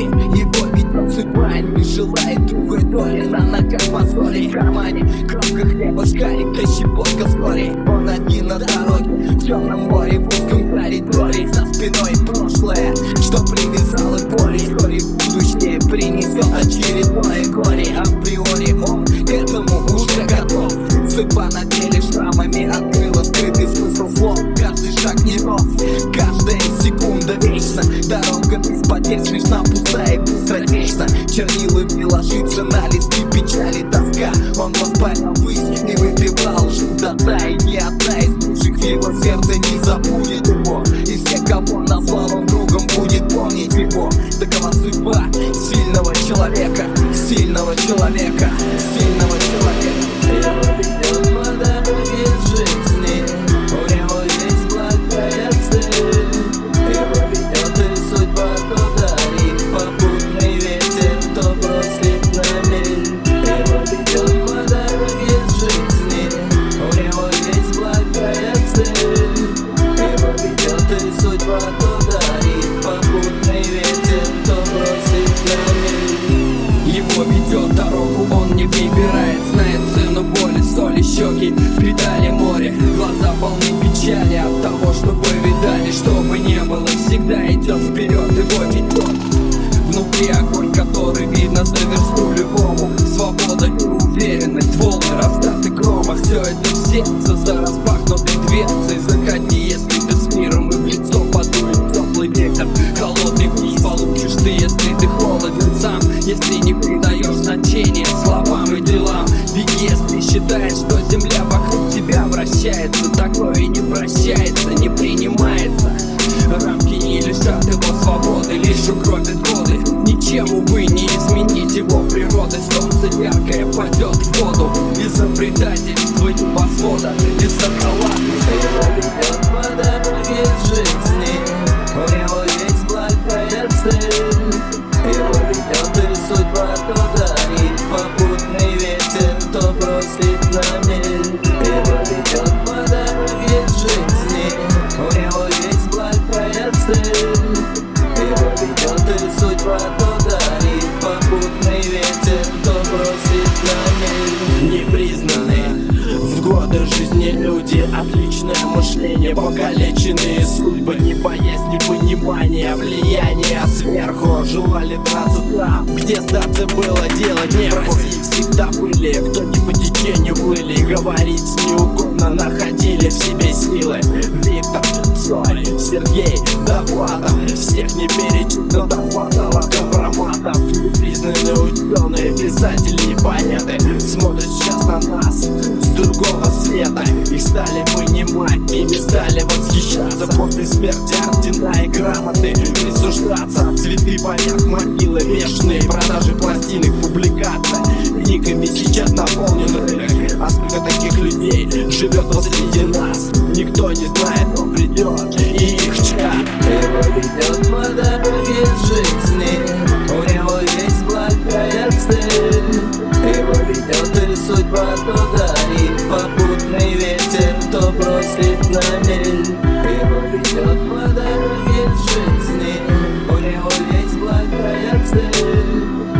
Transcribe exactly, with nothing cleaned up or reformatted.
Его ведет судьба, не желает другой доли. На ногах мозоли, в кармане кромка хлеба, шарик, да щепотка соли. Он один на дороге, в темном море, в узком коридоре. За спиной прошлое, что привязало боли. Вскоре будущее принесет очередное горе. Априори он к этому уже готов. Судьба на деле шрамами открыла скрытый смысл слов. Каждый шаг неров, каждая секунда вечна. Дорога без потерь смешна, пустая и быстротечна. Чернилами ложится на листы печали тоска. Он воспарил ввысь и выпивал жизнь до дна. И ни одна из бывших в его сердце не забудет его. И всех, кого назвал он другом, будет помнить его. Такова судьба сильного человека, сильного человека, сильного человека. Его ведет по дороге жизни, у него есть благая цель. Его ведет и судьба, то дарит попутный ветер, то бросит на мель. Его ведет по дороге жизни, у него есть благая цель. Его ведет и судьба, то дарит попутный ветер, то бросит на мель. Его ведет дорогу, он не выбирает, знает цену боли, соли, щеки впитали море. Глаза полны печали от того, что вы видали. Что бы ни было, всегда идет вперед, его ведет. Внутри огонь, который видно за версту любому. Свобода и уверенность, волны раздаты грома. Все это в сердце за распахнутой дверцей. Заходи, если ты с миром, и в лицо подует теплый ветер. Холодный вниз получишь ты, если ты холоден сам. Если не придаешь значения словам и делам. Ведь если считаешь, что земля вокруг тебя вращается, такое не прощается, не принимается. Рамки не лишат его свободы, лишь укропят годы. Ничем, увы, не изменить его природы. Солнце яркое падет в воду из-за предательства и восхода, из-за халатности. Его ведет по дороге жизни, у него есть благая цель. Его ведет и судьба, то дарит попутный ветер, то бросит на мель. Его ведет по дороге жизни, у него есть благая цель. Его ведет и судьба, то дарит попутный ветер, то бросит на мель. Непризнанные в годы жизни люди, отличное мышление, покалеченные судьбы, не боязнь, не понимание, влияние сверху. Желали драться там, где сдаться было делать не в России всегда были, кто не по течению плыли, и говорить неугодно находили в себе силы. Виктор Цой, Сергей Довлатов, всех не перечить, но хватало компроматов. Непризнанные ученые, писатели и поэты смотрят сейчас на нас с другого света. Их стали понимать, ими стали восхищаться. После смерти ордена и грамоты присуждаться. Цветы поверх могилы вечные, продажи пластинок, публикация книгами сейчас наполнен рынок. А сколько таких людей живет посреди нас? Никто не знает, кто придет, и их час. Его ведет по дороге жизни, у него есть благая цель. Его ведет и судьба, то дарит попутный ветер, то бросит на мель. Его ведет по дороге жизни, у него есть благая цель.